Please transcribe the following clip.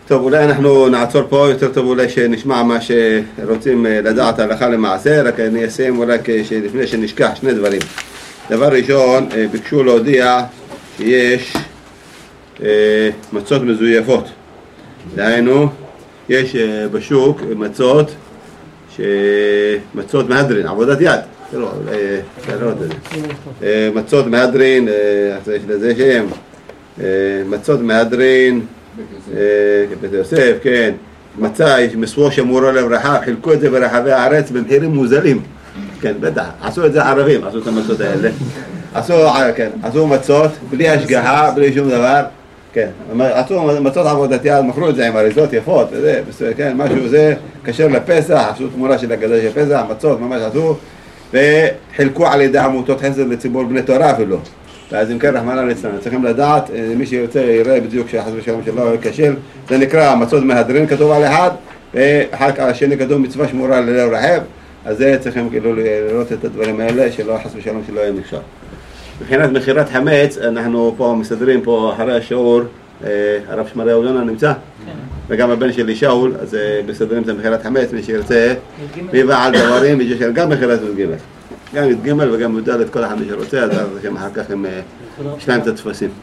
טוב, אולי אנחנו נעצור פה, יותר טוב אולי שנשמע מה שרוצים לדעת הלכה למעשה, רק אני אסיים אולי לפני שנשכח שני דברים. דבר ראשון, ביקשו להודיע שיש מצות מזויפות. דהיינו, יש בשוק מצות מהדרין, עבודת יד. מצות מהדרין, יש לזה שם, מצות מהדרין, בית יוסף, כן, מצה, יש מסוו שמורו לברכה, חילקו את זה ברחבי הארץ במחירים מוזלים. כן, בטח, עשו את זה ערבים, עשו את המצות האלה. עשו מצות, בלי השגחה, בלי שום דבר. כן, עשו מצות עבודת יד, מכרו את זה עם אריזות יפות, וזה, כן, משהו זה, קשר לפסח, עשו תמורה של הגדה של פסח, מצות ממש עשו, וחילקו על ידי עמותות חסד לציבור בני תורה אפילו. ואז אם כן, רחמנא ליצלן, צריכים לדעת, מי שירצה יראה בדיוק שחס ושלום שלא כשל, זה נקרא מצות מהדרין, כתוב על אחד, ואחר כך השני כתוב מצווה שמורה ללב רעב, אז זה צריכים כאילו לראות את הדברים האלה, שלא חס ושלום שלא יהיה מכשול. מבחינת מכירת חמץ, אנחנו פה מסדרים פה אחרי השיעור, הרב שמריהו יונה נמצא, וגם הבן שלי שאול, אז מסדרים את מכירת חמץ, מי שירצה, מבעל דברים, מי שירצה גם מכירת י"ג. גם י"ג וגם י"ד, כל אחד מי שרוצה, אז אחר כך יש להם את התפסים.